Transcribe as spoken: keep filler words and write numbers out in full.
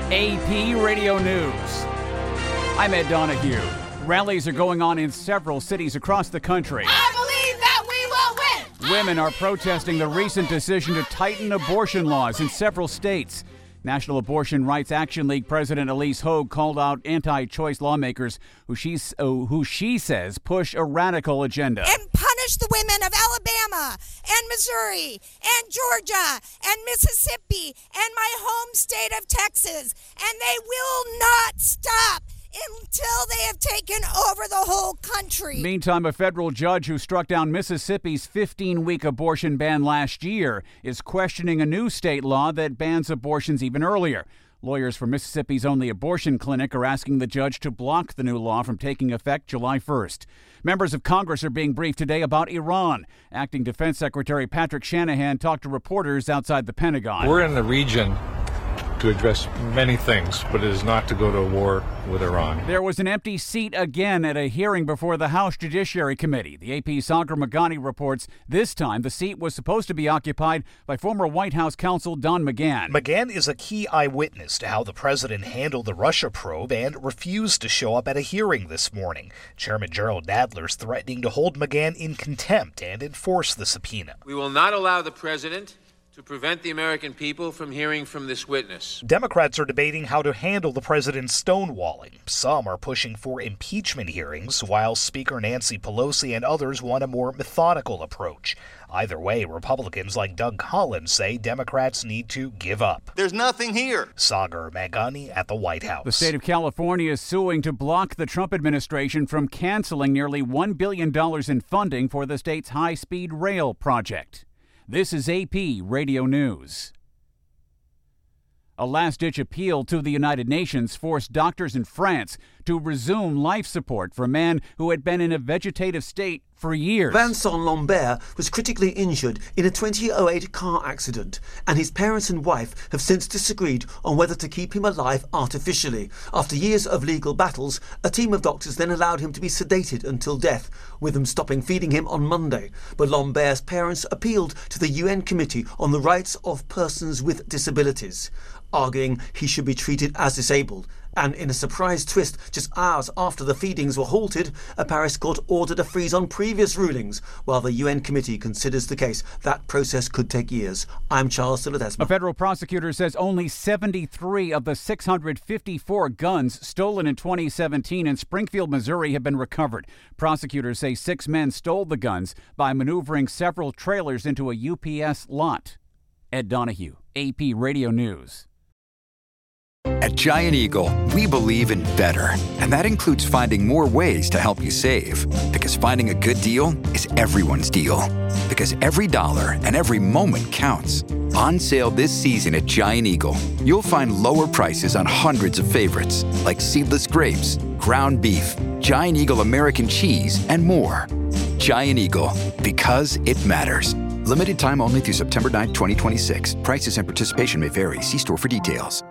A P Radio News. I'm Ed Donahue. Rallies are going on in several cities across the country. I believe that we will win! Women are protesting the recent decision to tighten abortion laws in several states. National Abortion Rights Action League President Elise Hogue called out anti-choice lawmakers who she, uh, who she says push a radical agenda. And punish the women of Alabama and Missouri and Georgia and Mississippi and my home state of Texas. And they will not stop until they have taken over the whole country. Meantime, a federal judge who struck down Mississippi's fifteen-week abortion ban last year is questioning a new state law that bans abortions even earlier. Lawyers for Mississippi's only abortion clinic are asking the judge to block the new law from taking effect July first. Members of Congress are being briefed today about Iran. Acting Defense Secretary Patrick Shanahan talked to reporters outside the Pentagon. We're in the region to address many things, but it is not to go to war with Iran. There was an empty seat again at a hearing before the House Judiciary Committee. The A P's Sagar Meghani reports this time the seat was supposed to be occupied by former White House counsel Don McGahn. McGahn is a key eyewitness to how the president handled the Russia probe and refused to show up at a hearing this morning. Chairman Gerald Nadler's threatening to hold McGahn in contempt and enforce the subpoena. We will not allow the president to prevent the American people from hearing from this witness. Democrats are debating how to handle the president's stonewalling. Some are pushing for impeachment hearings, while Speaker Nancy Pelosi and others want a more methodical approach. Either way, Republicans like Doug Collins say Democrats need to give up. There's nothing here. Sagar Meghani at the White House. The state of California is suing to block the Trump administration from canceling nearly one billion dollars in funding for the state's high-speed rail project. This is A P Radio News. A last-ditch appeal to the United Nations forced doctors in France to resume life support for a man who had been in a vegetative state for years. Vincent Lambert was critically injured in a twenty oh eight car accident, and his parents and wife have since disagreed on whether to keep him alive artificially. After years of legal battles, a team of doctors then allowed him to be sedated until death, with them stopping feeding him on Monday. But Lambert's parents appealed to the U N Committee on the Rights of Persons with Disabilities, arguing he should be treated as disabled. And in a surprise twist, just hours after the feedings were halted, a Paris court ordered a freeze on previous rulings, while the U N committee considers the case. That process could take years. I'm Charles Silladesma. A federal prosecutor says only seventy-three of the six hundred fifty-four guns stolen in twenty seventeen in Springfield, Missouri have been recovered. Prosecutors say six men stole the guns by maneuvering several trailers into a U P S lot. Ed Donahue, A P Radio News. At Giant Eagle, we believe in better, and that includes finding more ways to help you save. Because finding a good deal is everyone's deal. Because every dollar and every moment counts. On sale this season at Giant Eagle, you'll find lower prices on hundreds of favorites, like seedless grapes, ground beef, Giant Eagle American cheese, and more. Giant Eagle, because it matters. Limited time only through September ninth, twenty twenty-six. Prices and participation may vary. See store for details.